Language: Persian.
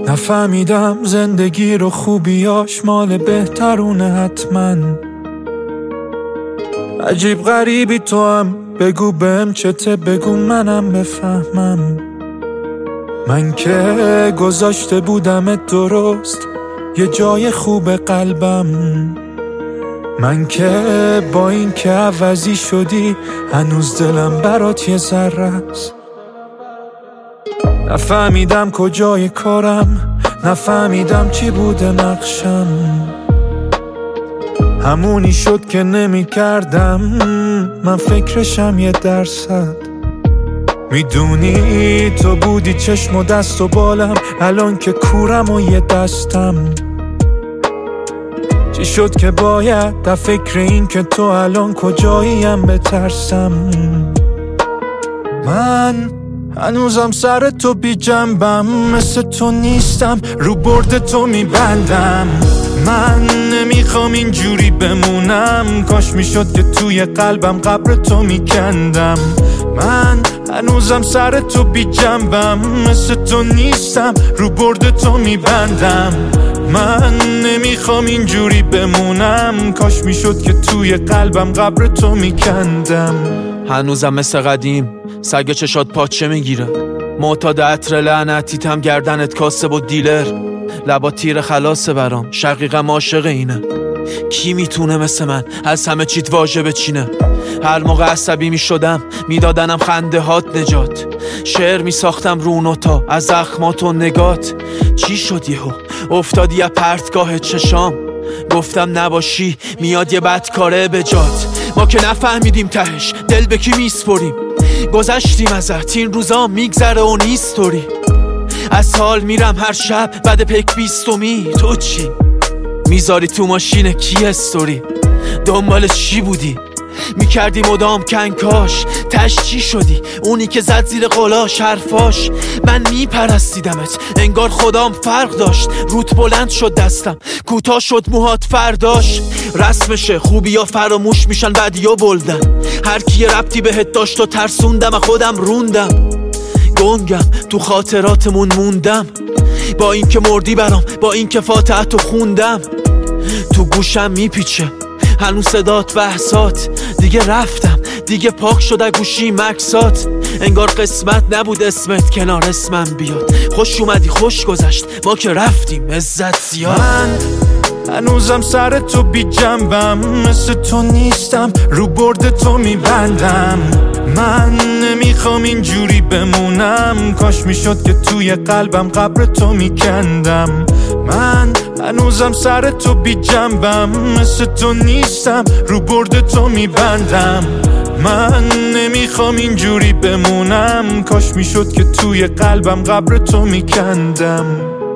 نفهمیدم زندگی رو خوبیاش مال بهترونه حتما. عجیب غریبی تو هم، بگو بهم چته، بگو منم بفهمم. من که گذاشته بودمت درست یه جای خوب قلبم. من که با این که عوضی شدی هنوز دلم برات یه ذره است. نفهمیدم کجای کارم، نفهمیدم چی بوده نقشم. همونی شد که نمی کردم من فکرشم 1%. میدونی تو بودی چشم و دست و بالم، الان که کورم و یه دستم. چی شد که باید در فکر این که تو الان کجاییم بترسم. من هنوزم سر تو بی جنبم، مثل تو نیستم رو برد تو میبندم. من نمیخوام اینجوری بمونم، کاش میشد که توی قلبم قبر تو میکندم. من هنوزم سر تو بی جنبم، مثل تو نیستم رو برد تو میبندم. من نمیخوام اینجوری بمونم، کاش میشد که توی قلبم قبر تو میکندم. هنوزم مثل قدیم سگ چشات پاچه میگیره، معتاد عطر لعنتیتم گردنت کاسب و دیلر. لبا تیر خلاصه برام، شقیقم عاشق اینه. کی میتونه مثل من از همه چیت واژه بچینه؟ هر موقع عصبی میشدم میدادنم خنده هات نجات. شعر میساختم رو نوتا از زخمات و نگات. چی شد یهو افتادی از پرتگاه چشام؟ گفتم نباشی میاد یه بدکاره به جات. ما که نفهمیدیم تهش دل به کی میسپریم. گذشتیم ازت این روزا میگذره و نیستوری. از حال میرم هر شب بعد پک 20می. تو چی؟ میذاری تو ماشین کی استوری؟ دنبال چی بودی؟ میکردی مدام کنکاش، تش چی شدی؟ اونی که زد زیر قلاش حرفاش. من میپرستیدمت انگار خدام فرق داشت. روت بلند شد دستم، کوتاه شد موهات فرداش. رسمشه خوبی یا فراموش میشن بعدی یا بلدن. هر کی ربطی بهت داشت و ترسوندم خودم روندم. گنگم تو خاطراتمون موندم، با این که مردی برام، با این که فاتحتو خوندم. تو گوشم میپیچه هنوز صدات بحثات. دیگه رفتم دیگه پاک شده گوشی مکسات. انگار قسمت نبود اسمت کنار اسمم بیاد. خوش اومدی خوش گذشت ما که رفتیم عزت زیاد. من هنوزم سر تو بی جنبم، مثل تو نیستم رو برد تو میبندم. من نمیخوام اینجوری بمونم، کاش میشد که توی قلبم قبر تو میکندم. من هنوزم سر تو بی جنبم، مثل تو نیستم رو برد تو میبندم. من نمیخوام اینجوری بمونم، کاش میشد که توی قلبم قبر تو میکندم.